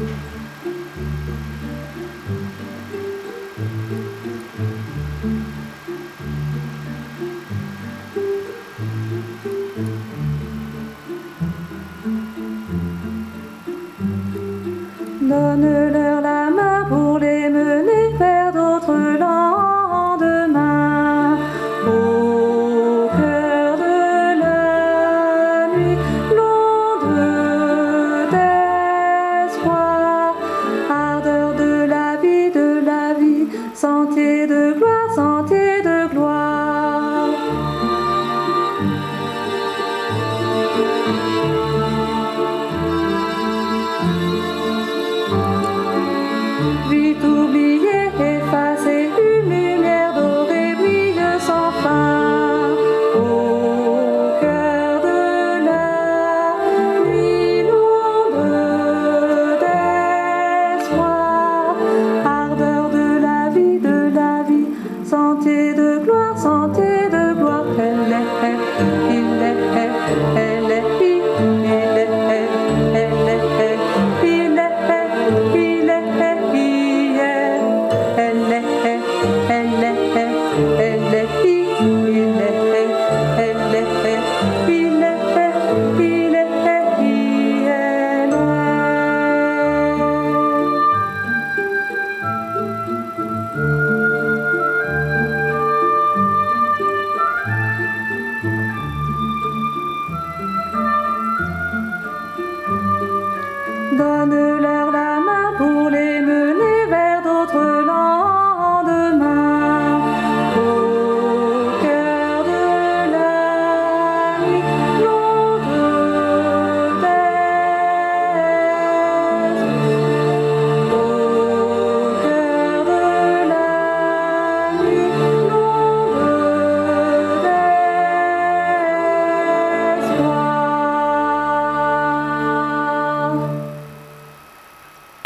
Donne-leur la main pour les mener vers d'autres lendemains. Au cœur de la nuit, l'onde d'espoir, ardeur de la vie, sentier de gloire, sentier de gloire. Vite oubliée, effacée, une lumière dorée brille sans fin. Au cœur de la nuit, l'onde d'espoir, ardeur de la vie, sentier de gloire, sentier de gloire. Elle est, il est, elle est, il est, elle est, il est, il est. Donne